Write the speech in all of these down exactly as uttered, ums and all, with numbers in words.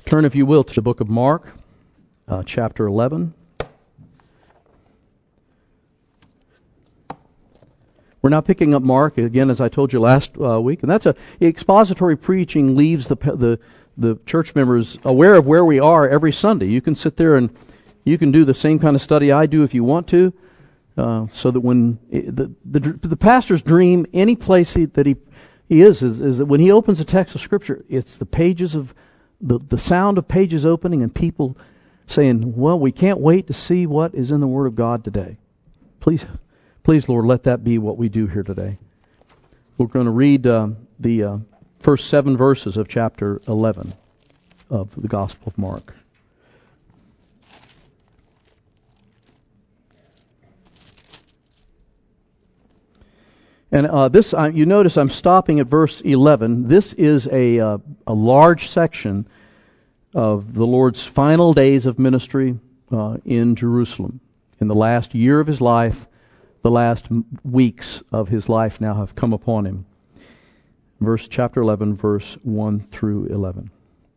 Turn, if you will, to the book of Mark, uh, chapter eleven. We're now picking up Mark, again, as I told you last uh, week, and that's a expository preaching leaves the, the the church members aware of where we are every Sunday. You can sit there and you can do the same kind of study I do if you want to, uh, so that when the, the the pastor's dream, any place he, that he he is, is is that when he opens a text of Scripture, it's the pages of the the sound of pages opening and people saying, "Well, we can't wait to see what is in the Word of God today." Please. Please, Lord, let that be what we do here today. We're going to read uh, the uh, first seven verses of chapter eleven of the Gospel of Mark. And uh, this, uh, you notice I'm stopping at verse eleven. This is a, uh, a large section of the Lord's final days of ministry uh, in Jerusalem. In the last year of His life, the last weeks of His life now have come upon Him. Verse chapter eleven, verse one through eleven.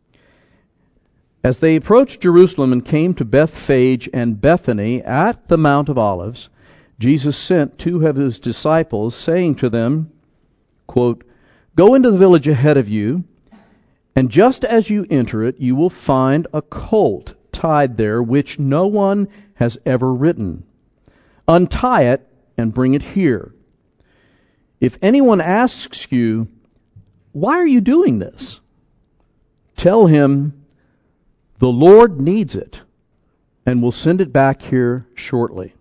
As they approached Jerusalem and came to Bethphage and Bethany at the Mount of Olives, Jesus sent two of His disciples, saying to them, quote, "Go into the village ahead of you, and just as you enter it, you will find a colt tied there, which no one has ever ridden. Untie it and bring it here. If anyone asks you, 'Why are you doing this?' tell him, 'The Lord needs it, and will send it back here shortly.'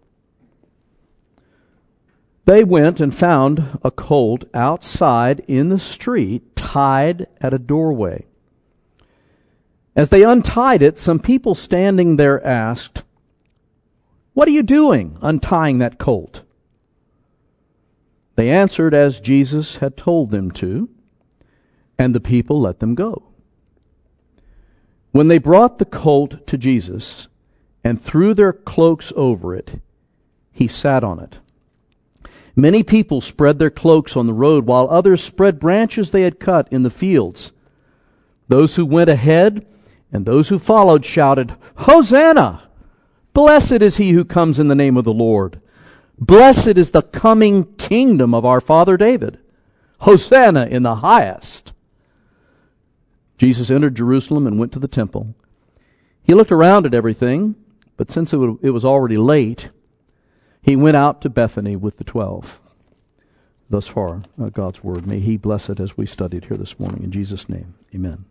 They went and found a colt outside in the street, tied at a doorway. As they untied it, some people standing there asked, 'What are you doing, untying that colt?' They answered as Jesus had told them to, and the people let them go. When they brought the colt to Jesus and threw their cloaks over it, He sat on it. Many people spread their cloaks on the road, while others spread branches they had cut in the fields. Those who went ahead and those who followed shouted, 'Hosanna! Blessed is He who comes in the name of the Lord. Blessed is the coming kingdom of our father David. Hosanna in the highest.' Jesus entered Jerusalem and went to the temple. He looked around at everything, but since it was already late, He went out to Bethany with the twelve." Thus far, uh, God's Word. May He bless it as we studied here this morning. In Jesus' name, amen.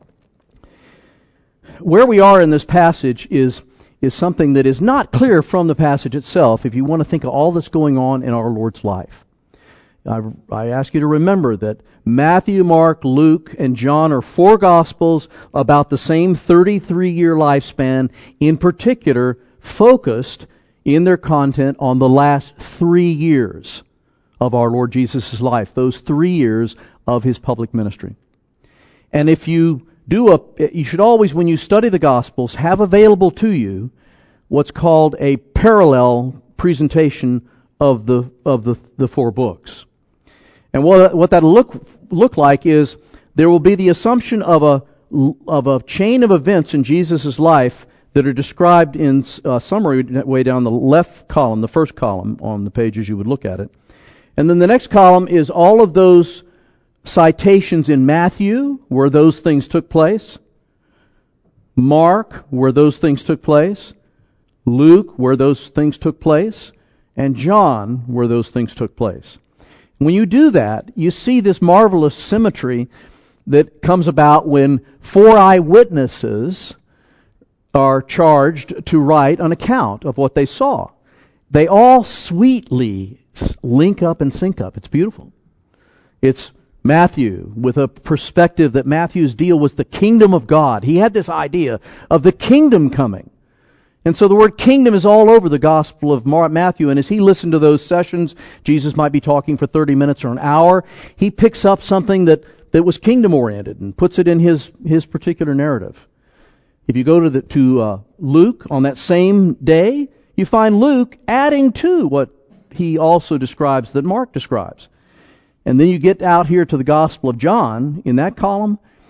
Where we are in this passage is is something that is not clear from the passage itself if you want to think of all that's going on in our Lord's life. I, I ask you to remember that Matthew, Mark, Luke, and John are four Gospels about the same thirty-three-year lifespan, in particular focused in their content on the last three years of our Lord Jesus' life, those three years of His public ministry. And if you do a, you should always, when you study the Gospels, have available to you what's called a parallel presentation of the of the, the four books. And what what that'll look look like is there will be the assumption of a of a chain of events in Jesus' life that are described in uh, summary way down the left column, the first column on the page as you would look at it. And then the next column is all of those citations in Matthew, where those things took place. Mark, where those things took place. Luke, where those things took place. And John, where those things took place. When you do that, you see this marvelous symmetry that comes about when four eyewitnesses are charged to write an account of what they saw. They all sweetly link up and sync up. It's beautiful. It's Matthew, with a perspective that Matthew's deal was the kingdom of God. He had this idea of the kingdom coming. And so the word kingdom is all over the Gospel of Matthew. And as he listened to those sessions, Jesus might be talking for thirty minutes or an hour. He picks up something that, that was kingdom-oriented and puts it in his, his particular narrative. If you go to, the, to uh, Luke on that same day, you find Luke adding to what he also describes that Mark describes. And then you get out here to the Gospel of John in that column,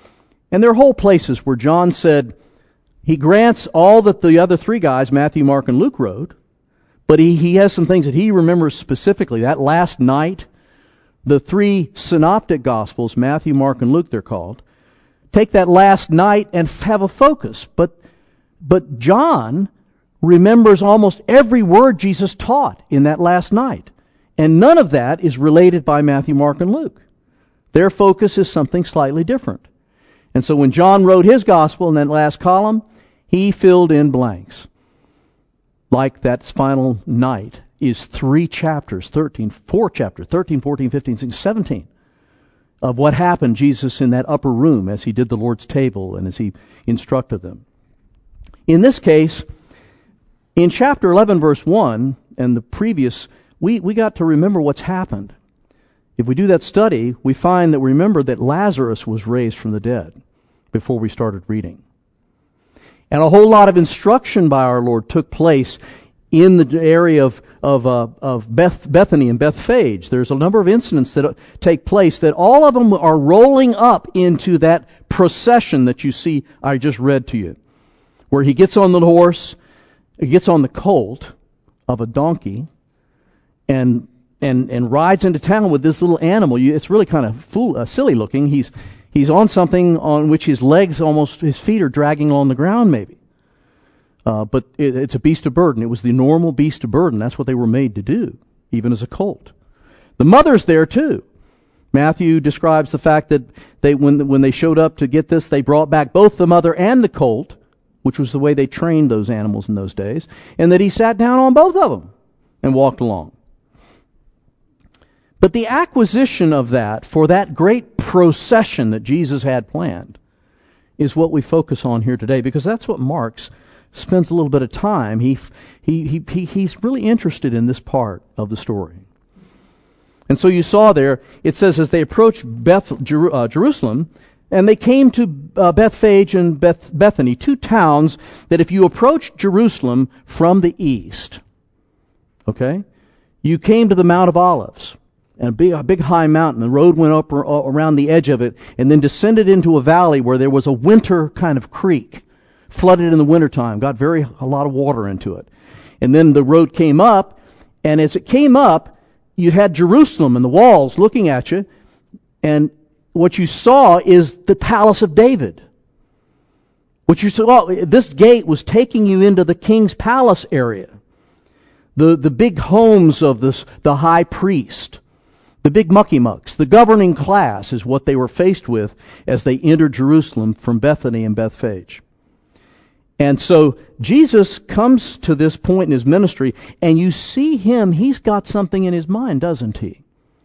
And there are whole places where John said he grants all that the other three guys, Matthew, Mark, and Luke, wrote, but he, he has some things that he remembers specifically. That last night, the three synoptic Gospels, Matthew, Mark, and Luke they're called, take that last night and have a focus. But, but John remembers almost every word Jesus taught in that last night. And none of that is related by Matthew, Mark, and Luke. Their focus is something slightly different. And so when John wrote his gospel in that last column, he filled in blanks. Like that final night is three chapters, thirteen, four chapters, thirteen, fourteen, fifteen, sixteen, seventeen, of what happened Jesus in that upper room as he did the Lord's table and as he instructed them. In this case, in chapter eleven, verse one, and the previous, we, we got to remember what's happened. If we do that study, we find that we remember that Lazarus was raised from the dead before we started reading. And a whole lot of instruction by our Lord took place in the area of of, uh, of Beth, Bethany and Bethphage. There's a number of incidents that take place that all of them are rolling up into that procession that you see I just read to you, where he gets on the horse, he gets on the colt of a donkey, and and and rides into town with this little animal. You, it's really kind of fool, uh, silly looking. He's he's on something on which his legs, almost his feet are dragging on the ground, maybe. Uh, but it, it's a beast of burden. It was the normal beast of burden. That's what they were made to do, even as a colt. The mother's there too. Matthew describes the fact that they, when when they showed up to get this, they brought back both the mother and the colt, which was the way they trained those animals in those days, and that he sat down on both of them and walked along. But the acquisition of that for that great procession that Jesus had planned is what we focus on here today, because that's what Mark's spends a little bit of time. He, he, he, he, he's really interested in this part of the story. And so you saw there, it says, as they approached Beth, Jer- uh, Jerusalem, and they came to uh, Bethphage and Beth, Bethany, two towns that if you approached Jerusalem from the east, okay, you came to the Mount of Olives, and a big, a big high mountain. The road went up around the edge of it and then descended into a valley where there was a winter kind of creek, flooded in the wintertime, got very a lot of water into it. And then the road came up, and as it came up, you had Jerusalem and the walls looking at you, and what you saw is the palace of David. What you saw, this gate was taking you into the king's palace area. The, the big homes of this, the high priest. The big mucky mucks, the governing class is what they were faced with as they entered Jerusalem from Bethany and Bethphage. And so Jesus comes to this point in his ministry, and you see him, he's got something in his mind, doesn't he?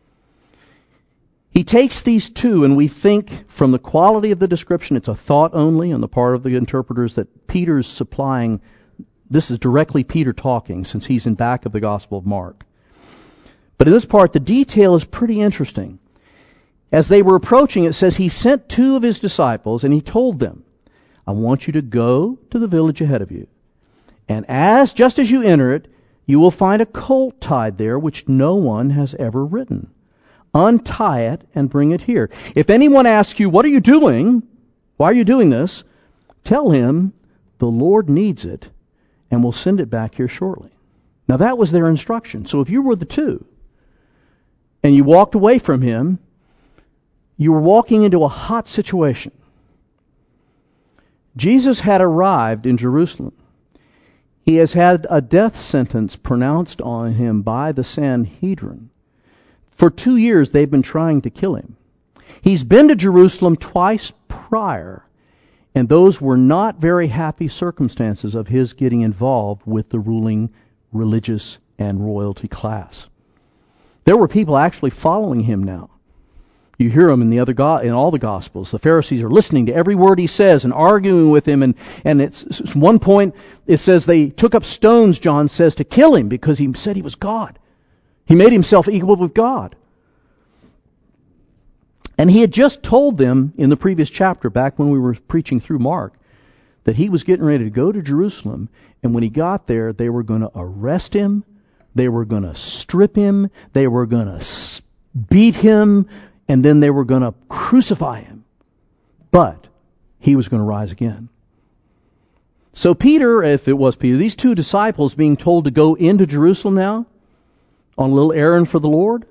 He takes these two, and we think from the quality of the description, it's a thought only on the part of the interpreters that Peter's supplying. This is directly Peter talking, since he's in back of the Gospel of Mark. But in this part, the detail is pretty interesting. As they were approaching, it says he sent two of his disciples, and he told them, I want you to go to the village ahead of you. And as just as you enter it, you will find a colt tied there, which no one has ever ridden. Untie it and bring it here. If anyone asks you, what are you doing? Why are you doing this? Tell him the Lord needs it, and will send it back here shortly. Now that was their instruction. So if you were the two, and you walked away from him, you were walking into a hot situation. Jesus had arrived in Jerusalem. He has had a death sentence pronounced on him by the Sanhedrin. For two years, they've been trying to kill him. He's been to Jerusalem twice prior, and those were not very happy circumstances of his getting involved with the ruling religious and royalty class. There were people actually following him now. You hear him in the other go- in all the Gospels. The Pharisees are listening to every word he says and arguing with him. And, and it's, it's one point it says they took up stones, John says, to kill him because he said he was God. He made himself equal with God. And he had just told them in the previous chapter, back when we were preaching through Mark, that he was getting ready to go to Jerusalem. And when he got there, they were going to arrest him. They were going to strip him. They were going to beat him. And then they were going to crucify him. But he was going to rise again. So Peter, if it was Peter, these two disciples being told to go into Jerusalem now on a little errand for the Lord,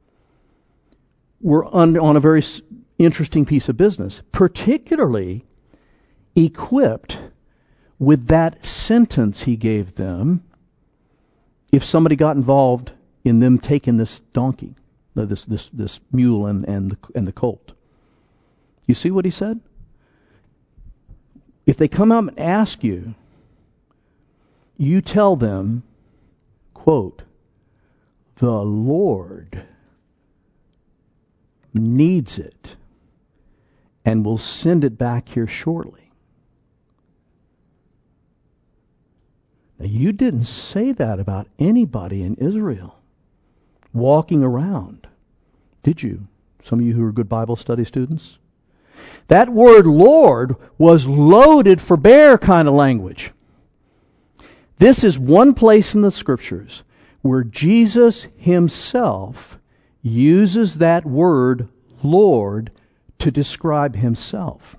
were on, on a very interesting piece of business, particularly equipped with that sentence he gave them if somebody got involved in them taking this donkey, this this this mule and and the, and the colt. You see what he said? If they come up and ask you, you tell them, quote, "The Lord needs it and will send it back here shortly." Now, you didn't say that about anybody in Israel walking around, did you? Some of you who are good Bible study students. That word Lord was loaded for bear kind of language. This is one place in the Scriptures where Jesus himself uses that word Lord to describe himself.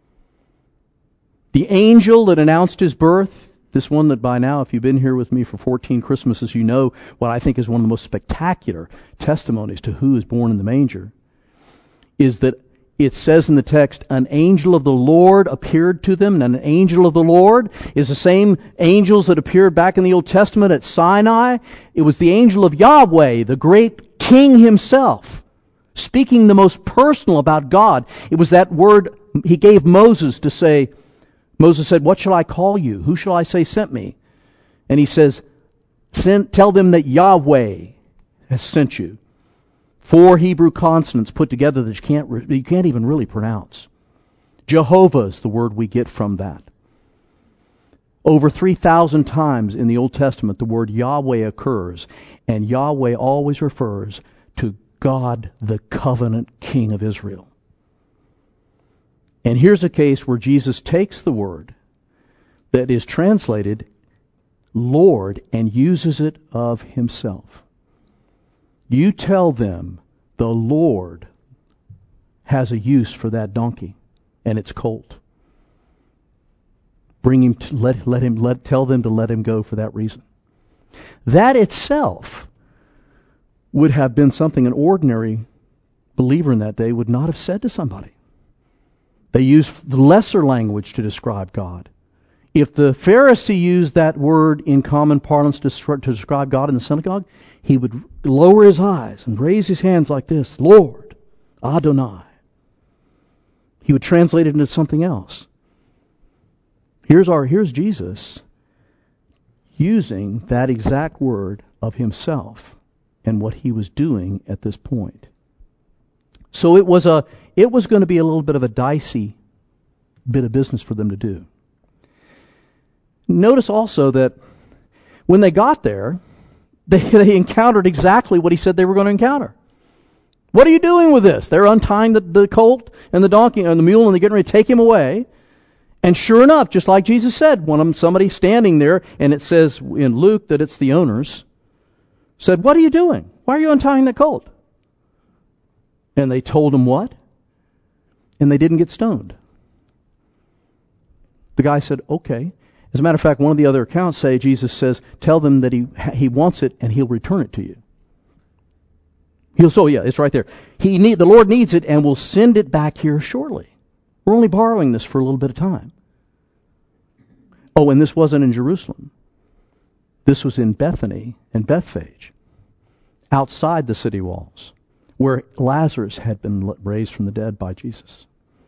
The angel that announced his birth, this one that by now, if you've been here with me for fourteen Christmases, you know what I think is one of the most spectacular testimonies to who is born in the manger, is that it says in the text, an angel of the Lord appeared to them. And an angel of the Lord is the same angels that appeared back in the Old Testament at Sinai. It was the angel of Yahweh, the great King himself, speaking the most personal about God. It was that word he gave Moses to say, Moses said, "What shall I call you? Who shall I say sent me?" And he says, Send, tell them that Yahweh has sent you. Four Hebrew consonants put together that you can't, you can't even really pronounce. Jehovah is the word we get from that. Over three thousand times in the Old Testament, the word Yahweh occurs, and Yahweh always refers to God, the covenant King of Israel. And here's a case where Jesus takes the word that is translated Lord and uses it of himself. You tell them the Lord has a use for that donkey and its colt. Bring him to, let let him let tell them to let him go for that reason. That itself would have been something an ordinary believer in that day would not have said to somebody. They used the lesser language to describe God. If the Pharisee used that word in common parlance to, to describe God in the synagogue, he would lower his eyes and raise his hands like this, Lord, Adonai. He would translate it into something else. Here's our here's Jesus using that exact word of himself and what he was doing at this point. So it was a it was going to be a little bit of a dicey bit of business for them to do. Notice also that when they got there, they, they encountered exactly what he said they were going to encounter. What are you doing with this? They're untying the, the colt and the donkey and the mule, and they're getting ready to take him away. And sure enough, just like Jesus said, one of them, somebody standing there, and it says in Luke that it's the owners, said, "What are you doing? Why are you untying the colt?" And they told him what? And they didn't get stoned. The guy said, "Okay." As a matter of fact, one of the other accounts say, Jesus says, tell them that he he wants it and he'll return it to you. He'll, so yeah, it's right there. He need, the Lord needs it and will send it back here shortly. We're only borrowing this for a little bit of time. Oh, and this wasn't in Jerusalem. This was in Bethany and Bethphage, outside the city walls, where Lazarus had been raised from the dead by Jesus.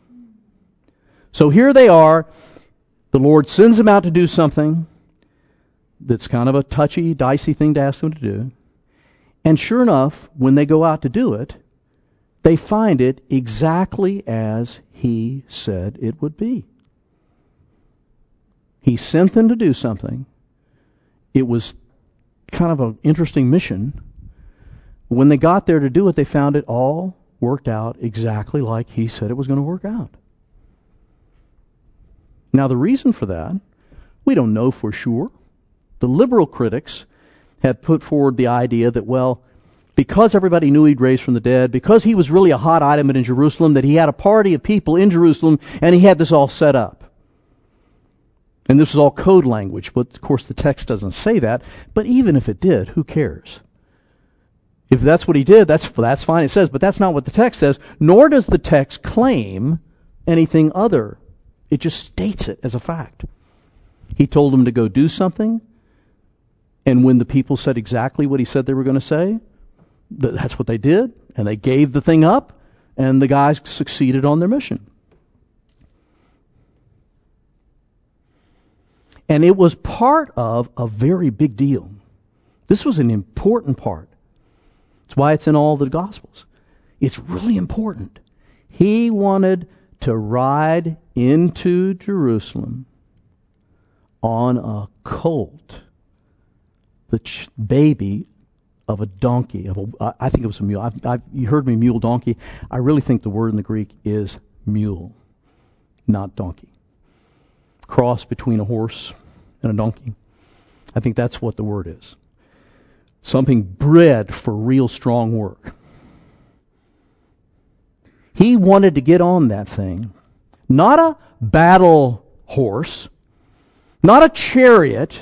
So here they are. The Lord sends them out to do something that's kind of a touchy, dicey thing to ask them to do. And sure enough, when they go out to do it, they find it exactly as he said it would be. He sent them to do something. It was kind of an interesting mission. When they got there to do it, they found it all worked out exactly like he said it was going to work out. Now, the reason for that, we don't know for sure. The liberal critics have put forward the idea that, well, because everybody knew he'd raised from the dead, because he was really a hot item in Jerusalem, that he had a party of people in Jerusalem, and he had this all set up. And this is all code language, but of course the text doesn't say that. But even if it did, who cares? If that's what he did, that's that's fine, it says, but that's not what the text says, nor does the text claim anything other. It just states it as a fact. He told them to go do something, and when the people said exactly what he said they were going to say, that's what they did, and they gave the thing up, and the guys succeeded on their mission. And it was part of a very big deal. This was an important part. That's why it's in all the Gospels. It's really important. He wanted to ride into Jerusalem on a colt, the ch- baby of a donkey. Of a, I think it was a mule. I've, I've, you heard me, mule, donkey. I really think the word in the Greek is mule, not donkey. Cross between a horse and a donkey. I think that's what the word is. Something bred for real strong work. He wanted to get on that thing. Not a battle horse, not a chariot,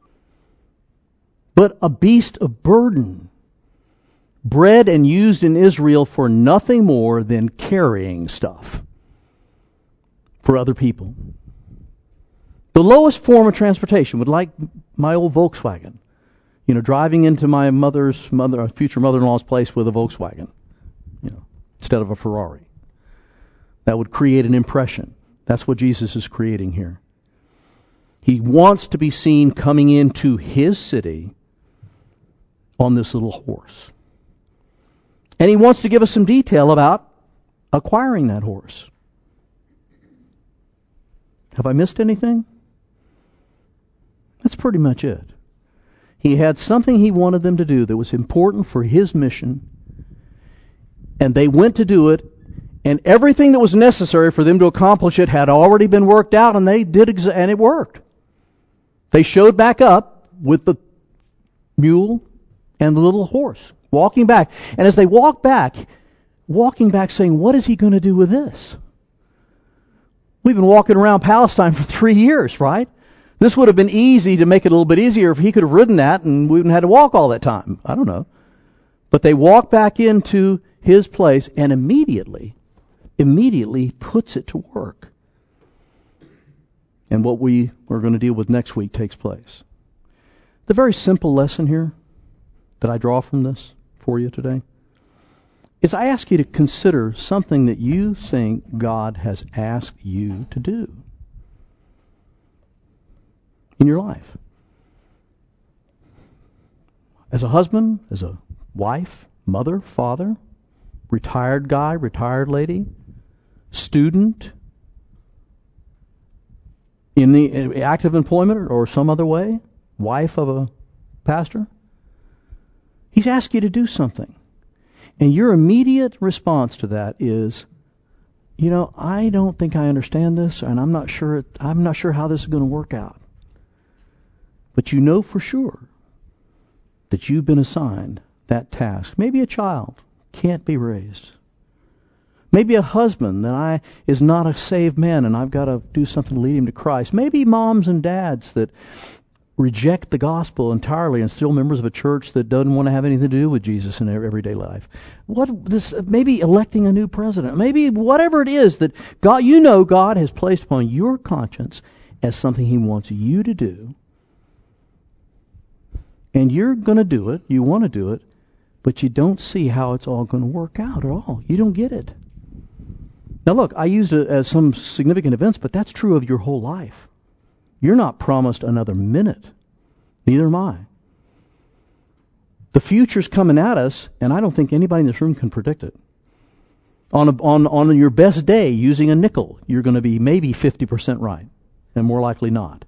but a beast of burden, bred and used in Israel for nothing more than carrying stuff for other people. The lowest form of transportation would like my old Volkswagen. You know, driving into my mother's mother, future mother-in-law's place with a Volkswagen, you know, instead of a Ferrari. That would create an impression. That's what Jesus is creating here. He wants to be seen coming into his city on this little horse. And he wants to give us some detail about acquiring that horse. Have I missed anything? That's pretty much it. He had something he wanted them to do that was important for his mission, and they went to do it, and everything that was necessary for them to accomplish it had already been worked out, and they did, exa- and it worked. They showed back up with the mule and the little horse, walking back. And as they walked back, walking back saying, what is he going to do with this? We've been walking around Palestine for three years, right? This would have been easy to make it a little bit easier if he could have ridden that and we wouldn't have had to walk all that time. I don't know. But they walk back into his place and immediately, immediately puts it to work. And what we are going to deal with next week takes place. The very simple lesson here that I draw from this for you today is I ask you to consider something that you think God has asked you to do in your life. As a husband, as a wife, mother, father, retired guy, retired lady, student, in the active employment or some other way, wife of a pastor. He's asked you to do something. And your immediate response to that is, you know, I don't think I understand this, and I'm not sure I'm not sure how this is going to work out. But you know for sure that you've been assigned that task. Maybe a child can't be raised. Maybe a husband that I is not a saved man and I've got to do something to lead him to Christ. Maybe moms and dads that reject the gospel entirely and still members of a church that doesn't want to have anything to do with Jesus in their everyday life. What this maybe electing a new president. Maybe whatever it is that God you know God has placed upon your conscience as something he wants you to do. And you're going to do it, you want to do it, but you don't see how it's all going to work out at all. You don't get it. Now look, I used it as some significant events, but that's true of your whole life. You're not promised another minute. Neither am I. The future's coming at us, and I don't think anybody in this room can predict it. On a, on on your best day, using a nickel, you're going to be maybe fifty percent right, and more likely not.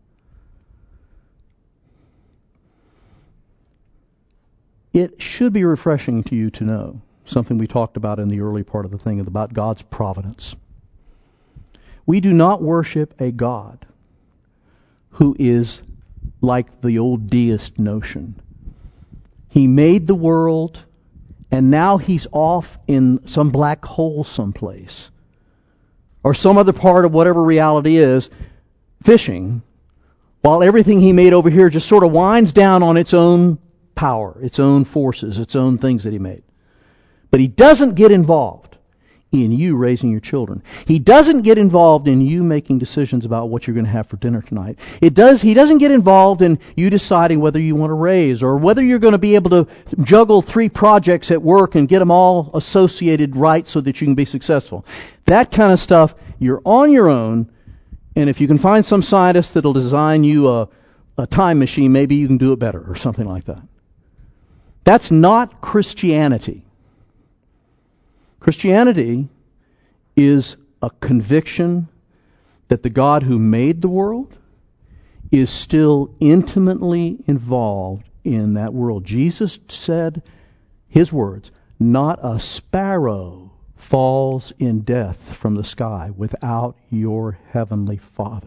It should be refreshing to you to know something we talked about in the early part of the thing about God's providence. We do not worship a God who is like the old deist notion. He made the world and now he's off in some black hole someplace, or some other part of whatever reality is, fishing, while everything he made over here just sort of winds down on its own power, its own forces, its own things that he made. But he doesn't get involved in you raising your children. He doesn't get involved in you making decisions about what you're going to have for dinner tonight. It does. He doesn't get involved in you deciding whether you want to raise or whether you're going to be able to juggle three projects at work and get them all associated right so that you can be successful. That kind of stuff, you're on your own, and if you can find some scientist that'll design you a, a time machine, maybe you can do it better or something like that. That's not Christianity. Christianity is a conviction that the God who made the world is still intimately involved in that world. Jesus said, his words, "Not a sparrow falls in death from the sky without your heavenly Father."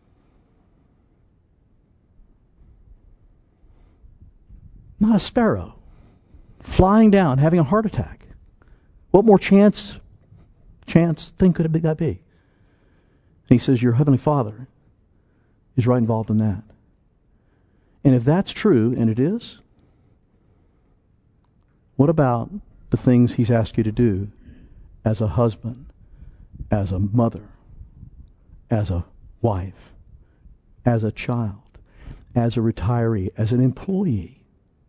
Not a sparrow flying down, having a heart attack. What more chance, chance thing could that be? And he says, your heavenly Father is right involved in that. And if that's true, and it is, what about the things he's asked you to do as a husband, as a mother, as a wife, as a child, as a retiree, as an employee?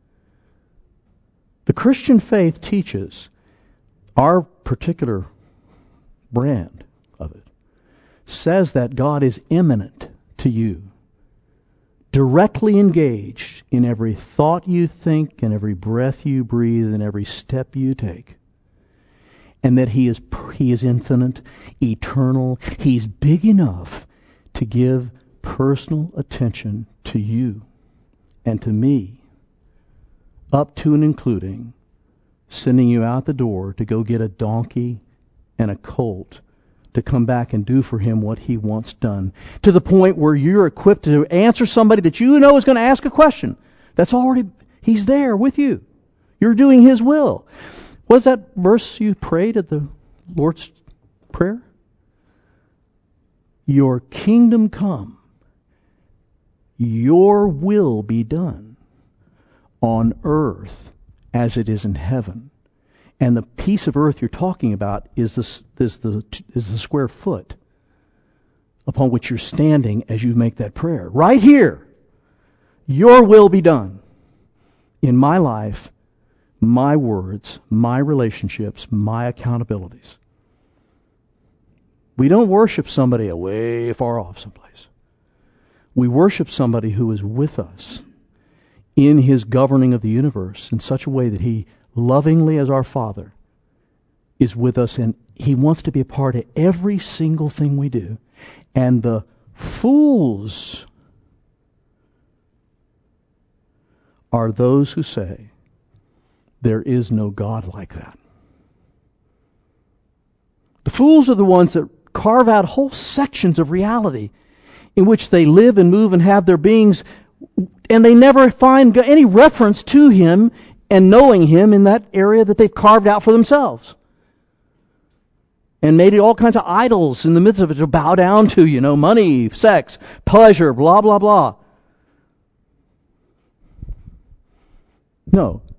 The Christian faith teaches, our particular brand of it says that God is immanent to you, directly engaged in every thought you think and every breath you breathe and every step you take, and that He is He is infinite, eternal. He's big enough to give personal attention to you and to me, up to and including sending you out the door to go get a donkey and a colt to come back and do for Him what He wants done, to the point where you're equipped to answer somebody that you know is going to ask a question. That's already, He's there with you. You're doing His will. Was that verse you prayed at the Lord's Prayer? Your kingdom come, your will be done on earth as it is in heaven. And the piece of earth you're talking about is the, is the, is the square foot upon which you're standing as you make that prayer. Right here, your will be done in my life, my words, my relationships, my accountabilities. We don't worship somebody way far off someplace. We worship somebody who is with us in His governing of the universe in such a way that He, lovingly as our Father, is with us, and He wants to be a part of every single thing we do. And the fools are those who say, there is no God like that. The fools are the ones that carve out whole sections of reality in which they live and move and have their beings, and they never find any reference to Him and knowing Him in that area that they've carved out for themselves. And made it all kinds of idols in the midst of it to bow down to, you know, money, sex, pleasure, blah, blah, blah. No.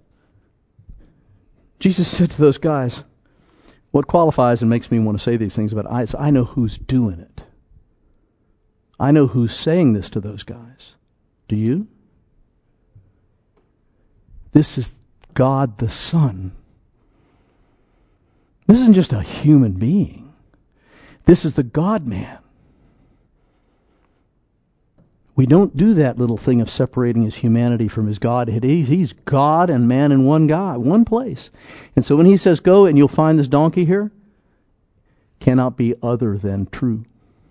Jesus said to those guys, what qualifies and makes me want to say these things about I, I know who's doing it. I know who's saying this to those guys. Do you? This is God the Son. This isn't just a human being. This is the God-man. We don't do that little thing of separating His humanity from His Godhead. He's, he's God and man in one God, one place. And so when He says, go and you'll find this donkey here, cannot be other than true.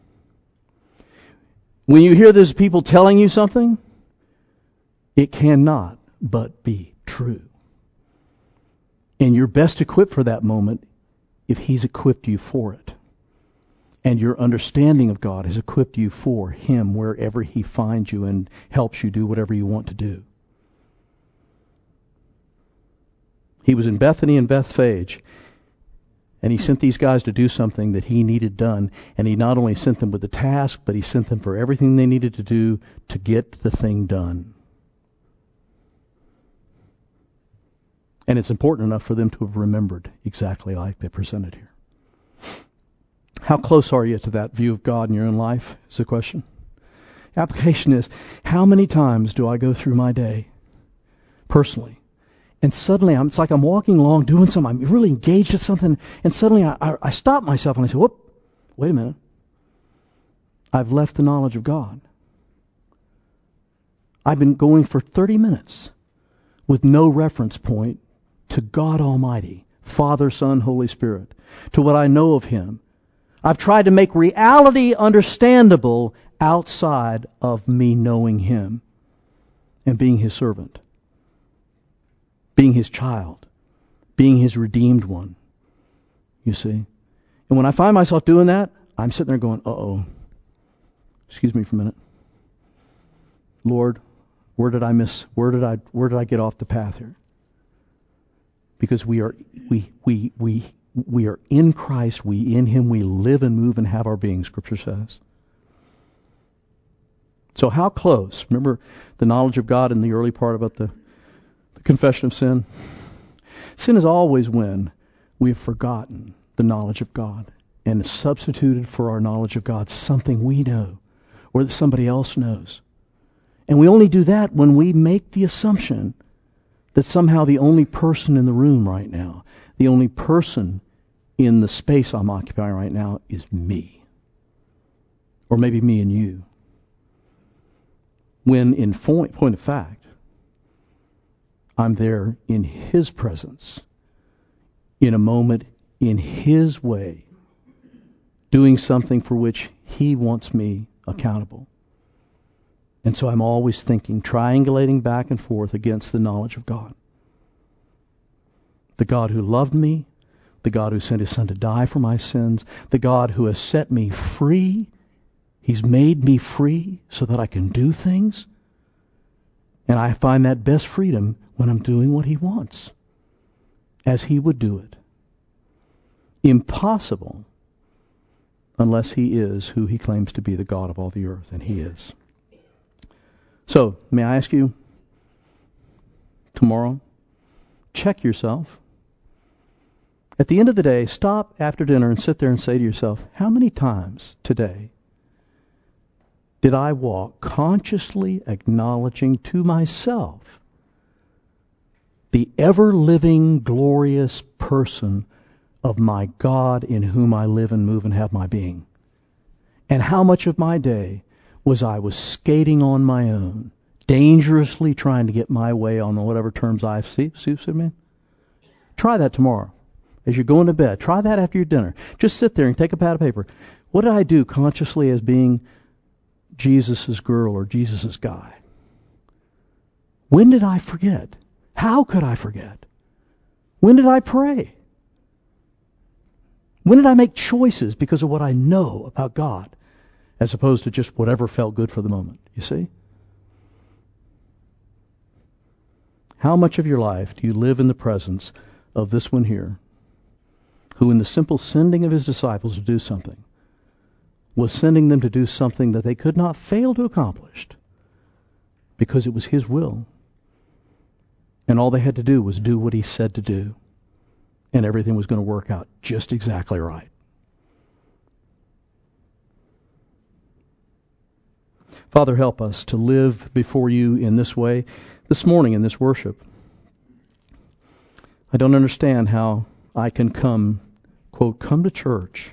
When you hear those people telling you something, it cannot but be true. And you're best equipped for that moment if He's equipped you for it. And your understanding of God has equipped you for Him wherever He finds you and helps you do whatever you want to do. He was in Bethany and Bethphage, and he sent these guys to do something that he needed done. And he not only sent them with the task, but he sent them for everything they needed to do to get the thing done. And it's important enough for them to have remembered exactly like they presented here. How close are you to that view of God in your own life is the question. Application is, how many times do I go through my day, personally, and suddenly I'm, it's like I'm walking along doing something, I'm really engaged in something, and suddenly I, I, I stop myself and I say, whoop, wait a minute. I've left the knowledge of God. I've been going for thirty minutes with no reference point to God Almighty, Father, Son, Holy Spirit, to what I know of Him. I've tried to make reality understandable outside of me knowing Him and being His servant, being His child, being His redeemed one, you see. And when I find myself doing that, I'm sitting there going, uh-oh, excuse me for a minute. Lord, where did I miss, where did I, where did I get off the path here? Because we are, we, we, we, we are in Christ, we in Him, we live and move and have our being, Scripture says. So how close? Remember the knowledge of God in the early part about the, the confession of sin? Sin is always when we have forgotten the knowledge of God and substituted for our knowledge of God something we know or that somebody else knows. And we only do that when we make the assumption that somehow the only person in the room right now, the only person in the space I'm occupying right now is me. Or maybe me and you. When in point, point of fact, I'm there in His presence, in a moment, in His way, doing something for which He wants me accountable. And so I'm always thinking, triangulating back and forth against the knowledge of God. The God who loved me, the God who sent His Son to die for my sins, the God who has set me free. He's made me free so that I can do things. And I find that best freedom when I'm doing what He wants, as He would do it. Impossible unless He is who He claims to be, the God of all the earth, and He is. So, may I ask you, tomorrow, check yourself. At the end of the day, stop after dinner and sit there and say to yourself, how many times today did I walk consciously acknowledging to myself the ever-living, glorious person of my God in whom I live and move and have my being? And how much of my day was I was skating on my own, dangerously trying to get my way on whatever terms I see? See what I mean? Try that tomorrow. As you're going to bed, try that after your dinner. Just sit there and take a pad of paper. What did I do consciously as being Jesus' girl or Jesus' guy? When did I forget? How could I forget? When did I pray? When did I make choices because of what I know about God, as opposed to just whatever felt good for the moment? You see? How much of your life do you live in the presence of this one here, who in the simple sending of His disciples to do something, was sending them to do something that they could not fail to accomplish because it was His will. And all they had to do was do what He said to do. And everything was going to work out just exactly right. Father, help us to live before You in this way this morning in this worship. I don't understand how I can come, quote, come to church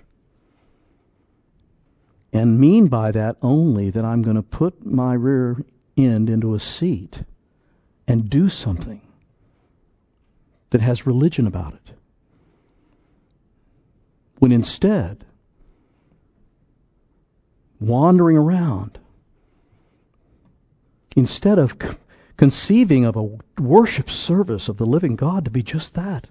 and mean by that only that I'm going to put my rear end into a seat and do something that has religion about it. When instead, wandering around, instead of c- conceiving of a worship service of the living God to be just that,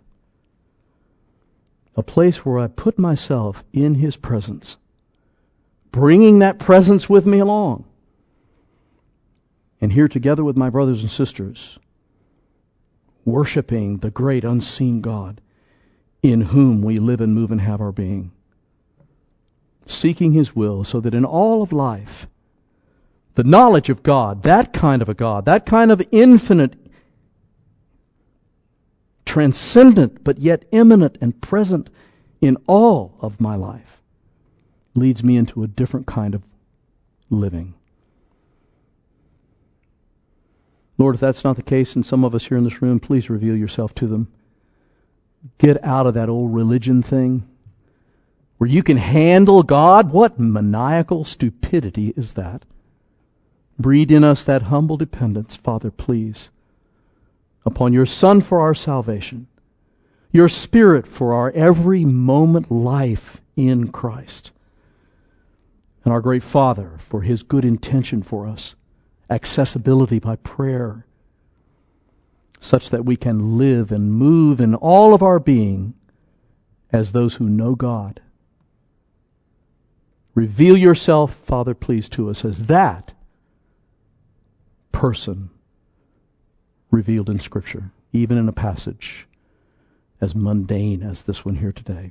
a place where I put myself in His presence, bringing that presence with me along, and here together with my brothers and sisters, worshiping the great unseen God in whom we live and move and have our being. Seeking His will so that in all of life, the knowledge of God, that kind of a God, that kind of infinite, transcendent, but yet immanent and present in all of my life, leads me into a different kind of living. Lord, if that's not the case in some of us here in this room, please reveal yourself to them. Get out of that old religion thing where you can handle God. What maniacal stupidity is that? Breed in us that humble dependence, Father, please, upon your Son for our salvation, your Spirit for our every moment life in Christ, and our great Father for His good intention for us, accessibility by prayer, such that we can live and move in all of our being as those who know God. Reveal yourself, Father, please, to us as that person revealed in Scripture, even in a passage as mundane as this one here today.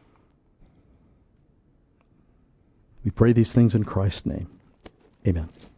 We pray these things in Christ's name. Amen.